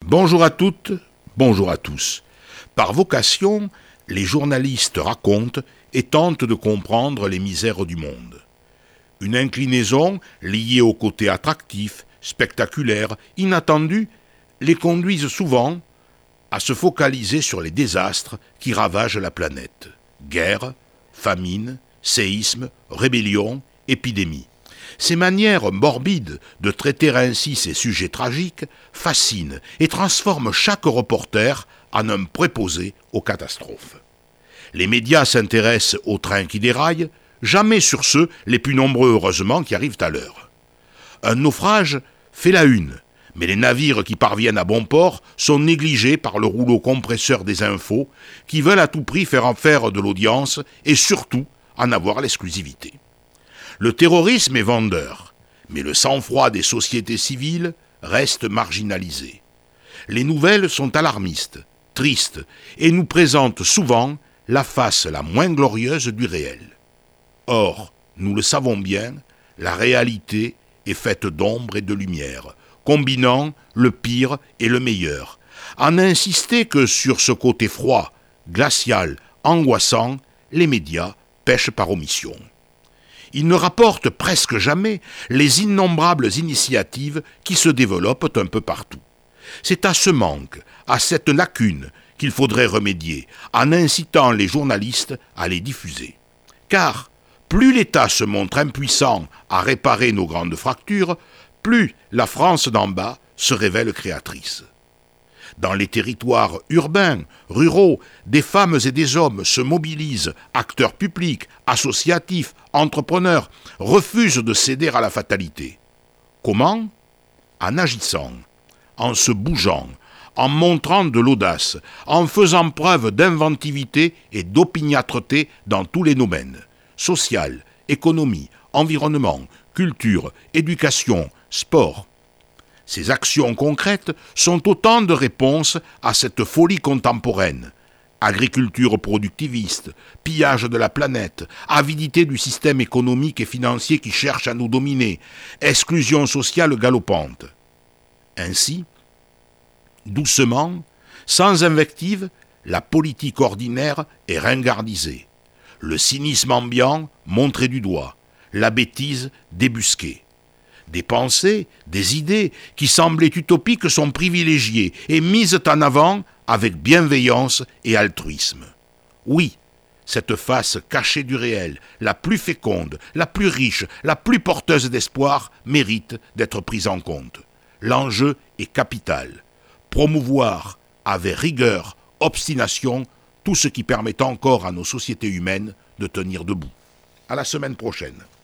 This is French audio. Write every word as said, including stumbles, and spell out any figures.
Bonjour à toutes, bonjour à tous. Par vocation, les journalistes racontent et tentent de comprendre les misères du monde. Une inclinaison liée au côté attractif, spectaculaire, inattendu, les conduisent souvent à se focaliser sur les désastres qui ravagent la planète. Guerre, famine, séisme, rébellion, épidémie. Ces manières morbides de traiter ainsi ces sujets tragiques fascinent et transforment chaque reporter en un préposé aux catastrophes. Les médias s'intéressent aux trains qui déraillent, jamais sur ceux, les plus nombreux heureusement, qui arrivent à l'heure. Un naufrage fait la une, mais les navires qui parviennent à bon port sont négligés par le rouleau compresseur des infos qui veulent à tout prix faire en faire de l'audience et surtout en avoir l'exclusivité. Le terrorisme est vendeur, mais le sang-froid des sociétés civiles reste marginalisé. Les nouvelles sont alarmistes, tristes, et nous présentent souvent la face la moins glorieuse du réel. Or, nous le savons bien, la réalité est faite d'ombre et de lumière, combinant le pire et le meilleur. En insister que sur ce côté froid, glacial, angoissant, les médias pêchent par omission. Ils ne rapportent presque jamais les innombrables initiatives qui se développent un peu partout. C'est à ce manque, à cette lacune, qu'il faudrait remédier, en incitant les journalistes à les diffuser. Car, plus l'État se montre impuissant à réparer nos grandes fractures, plus la France d'en bas se révèle créatrice. Dans les territoires urbains, ruraux, des femmes et des hommes se mobilisent, acteurs publics, associatifs, entrepreneurs, refusent de céder à la fatalité. Comment ? En agissant, en se bougeant, en montrant de l'audace, en faisant preuve d'inventivité et d'opiniâtreté dans tous les domaines, social, économie, environnement, culture, éducation, sport. Ces actions concrètes sont autant de réponses à cette folie contemporaine. Agriculture productiviste, pillage de la planète, avidité du système économique et financier qui cherche à nous dominer, exclusion sociale galopante. Ainsi, doucement, sans invective, la politique ordinaire est ringardisée. Le cynisme ambiant montré du doigt, la bêtise débusquée. Des pensées, des idées qui semblaient utopiques sont privilégiées et mises en avant avec bienveillance et altruisme. Oui, cette face cachée du réel, la plus féconde, la plus riche, la plus porteuse d'espoir, mérite d'être prise en compte. L'enjeu est capital. Promouvoir avec rigueur, obstination, tout ce qui permet encore à nos sociétés humaines de tenir debout. À la semaine prochaine.